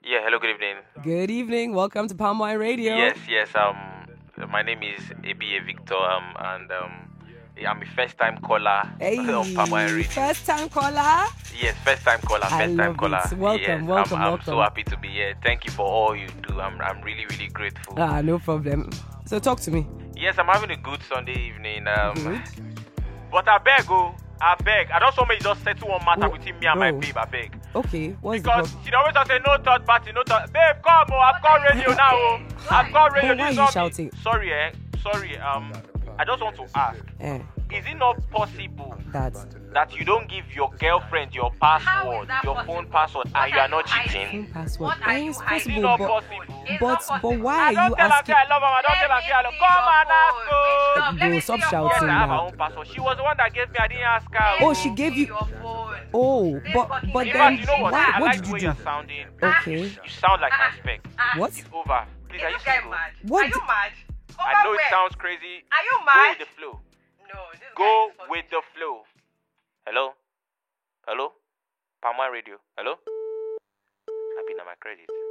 Yeah, hello, good evening. Good evening. Welcome to Palm Wine Radio. Yes. My name is ABA Victor. I'm a first-time caller Hey, on Palmwine Radio. first time caller. Yes, first-time caller. I love it. Welcome, yes, I'm welcome. so happy to be here. Thank you for all you do. I'm really, really grateful. No problem. So talk to me. Yes, I'm having a good Sunday evening. Good. But I beg. I don't want me to just settle one matter between me and my bro. babe. I beg. Okay, what's Because the she always just say no third party, no third. Babe, come, I've got radio now. I've got radio. Why are This you on me. shouting? Sorry. I just want to ask. problem? Is it not possible That you don't give your girlfriend your password, your phone password, and you are not cheating? phone password. What are you It's hiding? Is it possible, not but possible? but why I are don't you tell her asking? say I love her. I don't tell her say I love her. Come and ask her. Bro, stop Yes, shouting I have her now. own password. She was the one that gave me. I didn't ask her. Oh, she gave you. Your phone. Oh, but In then fact, you know what? why? I What like did the way you do? you're sounding. Okay. You sound like my spec. What? It's over. Please, are Is you this guy single? mad? What Are you the- mad? I know it sounds crazy. Are you Go mad? with the flow. No, this guy Go is fucking with the flow. Hello? Palmwine Radio. Hello? I've been on my credit.